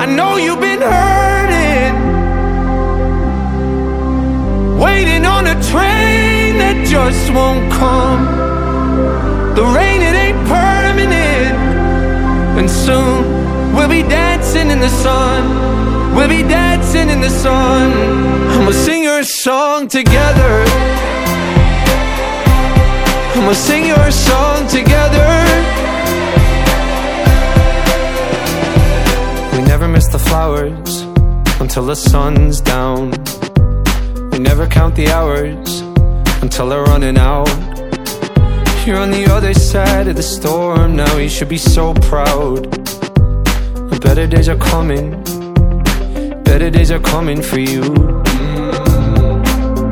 I know you've been hurting, waiting on a train that just won't come. The rain, it ain't permanent, and soon we'll be dancing in the sun. We'll be dancing in the sun. I'ma sing your song together. I'ma sing your song together. We never miss the flowers until the sun's down. We never count the hours until they're running out. You're on the other side of the storm now, you should be so proud. Better days are coming, better days are coming for you.